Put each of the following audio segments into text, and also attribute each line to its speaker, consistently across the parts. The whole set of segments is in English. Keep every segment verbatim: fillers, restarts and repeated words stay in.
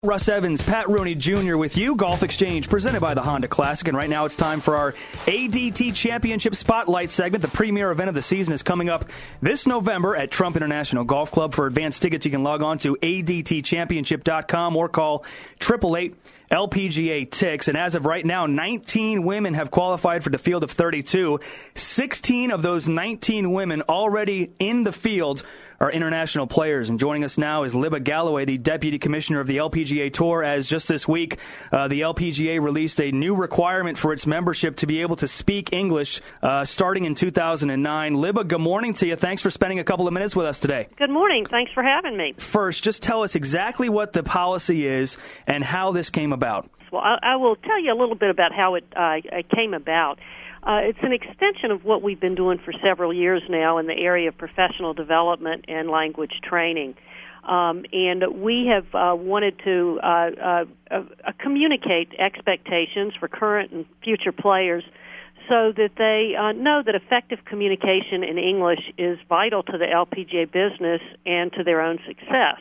Speaker 1: Russ Evans, Pat Rooney Junior with you. Golf Exchange presented by the Honda Classic. And right now it's time for our A D T Championship Spotlight segment. The premier event of the season is coming up this November at Trump International Golf Club. For advanced tickets, you can log on to A D T championship dot com or call eight eight eight L P G A T I X. And as of right now, nineteen women have qualified for the field of thirty-two. sixteen of those nineteen women already in the field are international players. And joining us now is Libba Galloway, the Deputy Commissioner of the L P G A Tour, as just this week, uh, the L P G A released a new requirement for its membership to be able to speak English uh, starting in two thousand nine. Libba, good morning to you. Thanks for spending a couple of minutes with us today.
Speaker 2: Good morning. Thanks for having me.
Speaker 1: First, just tell us exactly what the policy is and how this came about.
Speaker 2: Well, I, I will tell you a little bit about how it, uh, it came about. Uh, it's an extension of what we've been doing for several years now in the area of professional development and language training. Um, and we have uh, wanted to uh, uh, uh, communicate expectations for current and future players so that they uh, know that effective communication in English is vital to the L P G A business and to their own success.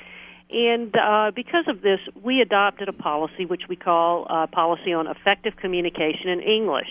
Speaker 2: And uh, because of this, we adopted a policy which we call uh, Policy on Effective Communication in English.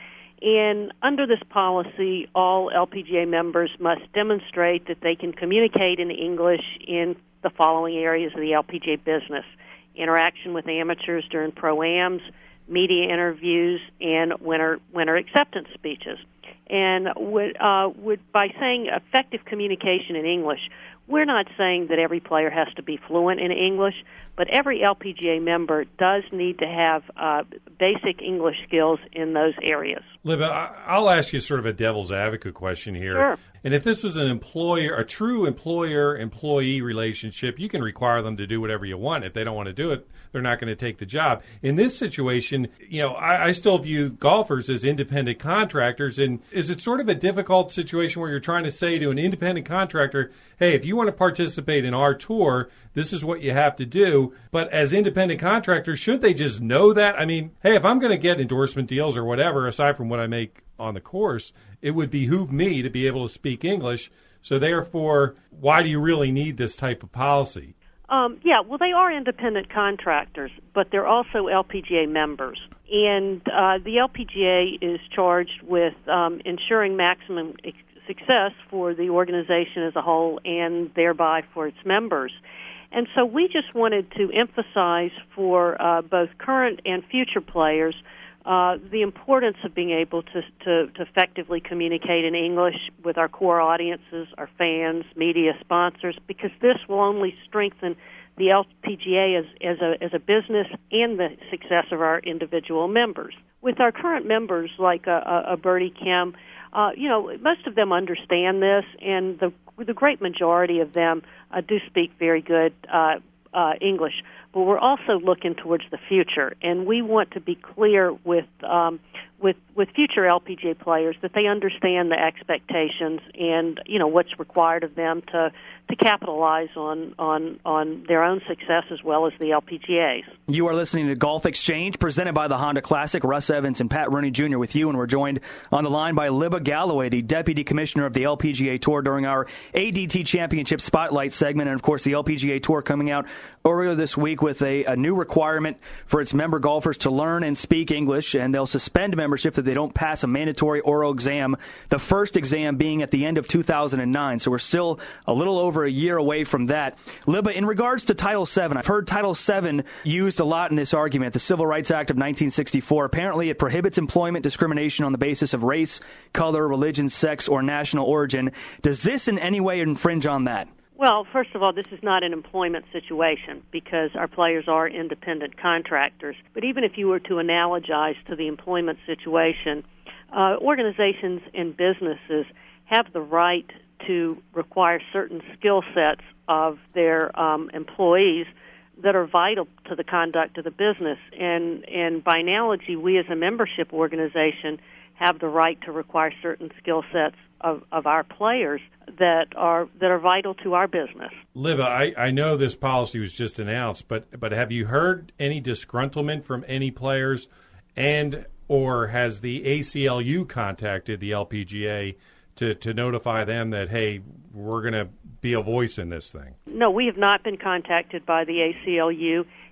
Speaker 2: And under this policy, all L P G A members must demonstrate that they can communicate in English in the following areas of the L P G A business: interaction with amateurs during pro-ams, media interviews, and winner, winner acceptance speeches. And would, uh, would, by saying effective communication in English, we're not saying that every player has to be fluent in English, but every L P G A member does need to have uh, basic English skills in those areas.
Speaker 3: Libba, I'll ask you sort of a devil's advocate question here.
Speaker 2: Sure.
Speaker 3: And if this was an employer, a true employer-employee relationship, you can require them to do whatever you want. If they don't want to do it, they're not going to take the job. In this situation, you know, I, I still view golfers as independent contractors. And is it sort of a difficult situation where you're trying to say to an independent contractor, hey, if you want to participate in our tour, this is what you have to do. But as independent contractors, shouldn't they just know that? I mean, hey, if I'm going to get endorsement deals or whatever, aside from what I make on the course, it would behoove me to be able to speak English. So therefore, why do you really need this type of policy?
Speaker 2: Um, yeah, well, they are independent contractors, but they're also L P G A members. And uh, the L P G A is charged with um, ensuring maximum ex- success for the organization as a whole and thereby for its members. And so we just wanted to emphasize for uh, both current and future players uh, the importance of being able to, to, to effectively communicate in English with our core audiences, our fans, media sponsors, because this will only strengthen the L P G A as, as, a, as a business and the success of our individual members. With our current members, like a, a Birdie Kim, uh, you know, most of them understand this, and the the great majority of them uh, do speak very good uh, uh, English. But we're also looking towards the future, and we want to be clear with um, with with future L P G A players that they understand the expectations and, you know, what's required of them to to capitalize on on on their own success as well as the L P G A's.
Speaker 1: You are listening to Golf Exchange, presented by the Honda Classic. Russ Evans and Pat Rooney Junior with you, and we're joined on the line by Libba Galloway, the Deputy Commissioner of the L P G A Tour, during our A D T Championship Spotlight segment. And, of course, the L P G A Tour coming out earlier this week with a, a new requirement for its member golfers to learn and speak English, and they'll suspend membership if they don't pass a mandatory oral exam, the first exam being at the end of two thousand nine. So we're still a little over a year away from that. Libba, in regards to Title seven, I've heard Title seven used a lot in this argument, the Civil Rights Act of nineteen sixty-four. Apparently, it prohibits employment discrimination on the basis of race, color, religion, sex, or national origin. Does this in any way infringe on that?
Speaker 2: Well, first of all, this is not an employment situation because our players are independent contractors. But even if you were to analogize to the employment situation, uh, organizations and businesses have the right to require certain skill sets of their um, employees that are vital to the conduct of the business. And, and by analogy, we as a membership organization have the right to require certain skill sets of, of our players that are that are vital to our business.
Speaker 3: Libba, I, I know this policy was just announced, but but have you heard any disgruntlement from any players, and or has the A C L U contacted the L P G A to, to notify them that, hey, we're going to be a voice in this thing?
Speaker 2: No, we have not been contacted by the A C L U,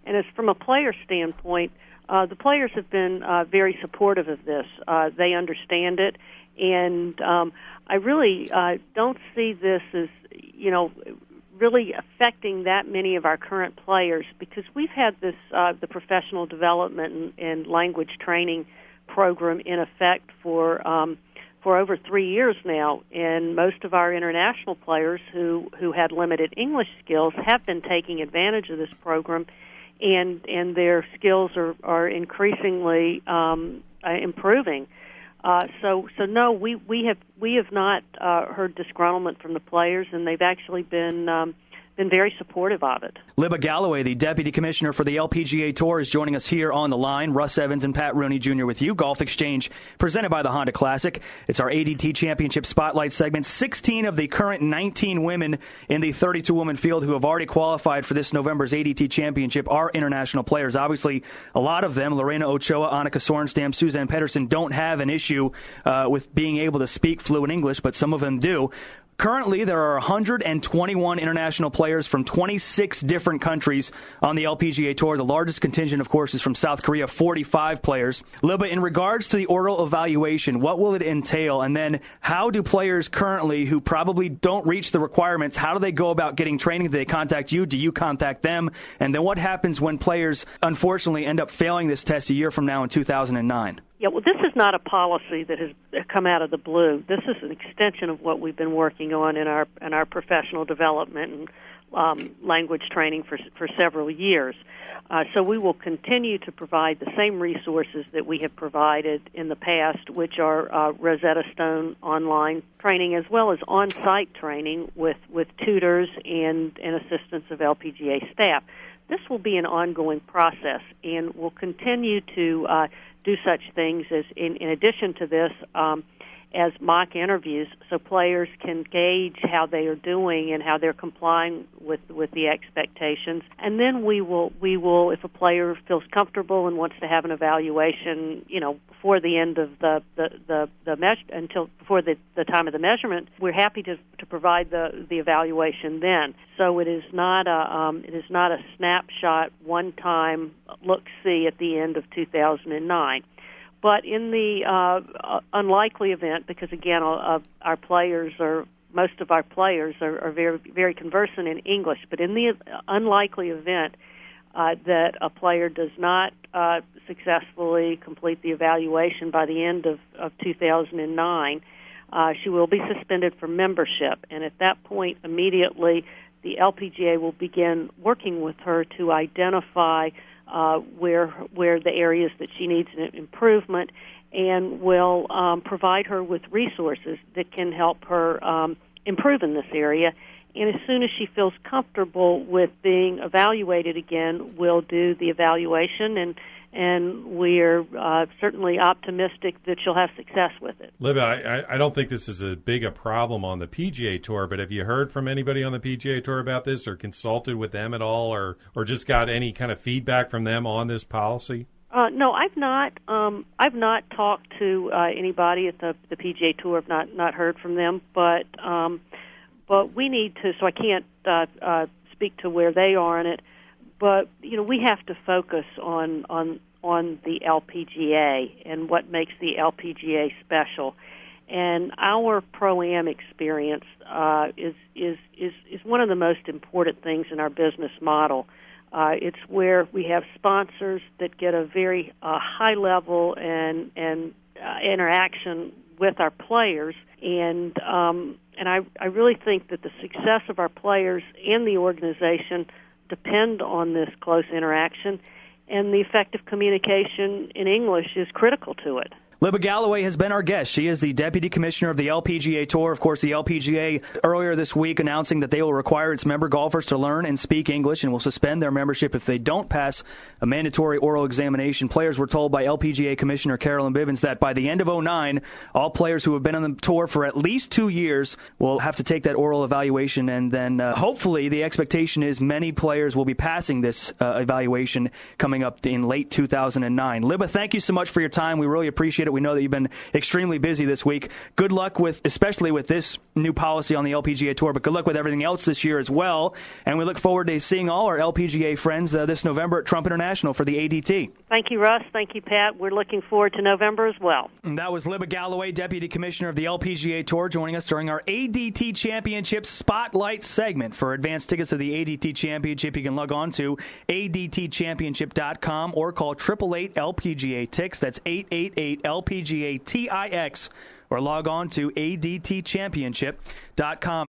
Speaker 2: And as from a player standpoint, uh, the players have been uh, very supportive of this. Uh, they understand it, and um, I really uh, don't see this as, you know, really affecting that many of our current players, because we've had this uh, the professional development and, and language training program in effect for um, for over three years now, and most of our international players who, who had limited English skills have been taking advantage of this program, and and their skills are, are increasingly um, uh, improving. Uh, so, so no, we, we have we have not uh, heard disgruntlement from the players, and they've actually been um, been very supportive of it.
Speaker 1: Libba Galloway, the Deputy Commissioner for the L P G A Tour, is joining us here on the line. Russ Evans and Pat Rooney Junior with you. Golf Exchange presented by the Honda Classic. It's our A D T Championship Spotlight segment. sixteen of the current nineteen women in the thirty-two woman field who have already qualified for this November's A D T Championship are international players. Obviously, a lot of them, Lorena Ochoa, Annika Sorenstam, Suzanne Pedersen, don't have an issue uh, with being able to speak fluent English, but some of them do. Currently, there are one hundred twenty-one international players from twenty-six different countries on the L P G A Tour. The largest contingent, of course, is from South Korea, forty-five players. Libba, in regards to the oral evaluation, what will it entail? And then how do players currently who probably don't reach the requirements, how do they go about getting training? Do they contact you? Do you contact them? And then what happens when players, unfortunately, end up failing this test a year from now in two thousand nine?
Speaker 2: Yeah, well, this is not a policy that has come out of the blue. This is an extension of what we've been working on in our in our professional development and um, language training for for several years. Uh, so we will continue to provide the same resources that we have provided in the past, which are uh, Rosetta Stone online training as well as on-site training with, with tutors and, and assistance of L P G A staff. This will be an ongoing process, and we'll continue to uh, do such things as, in, in addition to this, um, as mock interviews, so players can gauge how they are doing and how they're complying with with the expectations. And then we will we will, if a player feels comfortable and wants to have an evaluation, you know, before the end of the the the, the measure until before the, the time of the measurement, we're happy to to provide the the evaluation then. So it is not a um, it is not a snapshot, one time look see at the end of two thousand nine. But in the uh, unlikely event, because again, uh, our players are most of our players are, are very very conversant in English. But in the unlikely event uh, that a player does not uh, successfully complete the evaluation by the end of, of two thousand nine, uh, she will be suspended from membership. And at that point, immediately, the L P G A will begin working with her to identify Uh, where where the areas that she needs an improvement, and will um, provide her with resources that can help her um, improve in this area. And as soon as she feels comfortable with being evaluated again, we'll do the evaluation, and and we're uh, certainly optimistic that she'll have success with it.
Speaker 3: Libba, I, I don't think this is as big a problem on the P G A Tour, but have you heard from anybody on the P G A Tour about this, or consulted with them at all, or, or just got any kind of feedback from them on this policy?
Speaker 2: Uh, no, I've not. Um, I've not talked to uh, anybody at the, the P G A Tour. I've not not heard from them, but um, but we need to. So I can't uh, uh, speak to where they are in it. But you know, we have to focus on on on the L P G A and what makes the L P G A special. And our Pro-Am experience uh, is is is is one of the most important things in our business model. Uh, it's where we have sponsors that get a very uh, high level and and uh, interaction with our players, and um, and I I really think that the success of our players and the organization depend on this close interaction, and the effective communication in English is critical to it.
Speaker 1: Libba Galloway has been our guest. She is the Deputy Commissioner of the L P G A Tour. Of course, the L P G A earlier this week announcing that they will require its member golfers to learn and speak English and will suspend their membership if they don't pass a mandatory oral examination. Players were told by L P G A Commissioner Carolyn Bivens that by the end of oh nine, all players who have been on the tour for at least two years will have to take that oral evaluation, and then uh, hopefully the expectation is many players will be passing this uh, evaluation coming up in late two thousand nine. Libba, thank you so much for your time. We really appreciate it. it. We know that you've been extremely busy this week. Good luck with, especially with this new policy on the L P G A Tour, but good luck with everything else this year as well. And we look forward to seeing all our L P G A friends uh, this November at Trump International for the A D T.
Speaker 2: Thank you, Russ. Thank you, Pat. We're looking forward to November as well.
Speaker 1: And that was Libba Galloway, Deputy Commissioner of the L P G A Tour, joining us during our A D T Championship Spotlight segment. For advanced tickets to the A D T Championship, you can log on to A D T championship dot com or call eight eight eight L P G A T I X. That's eight eight eight L P G A T I X. Or log on to A D T championship dot com.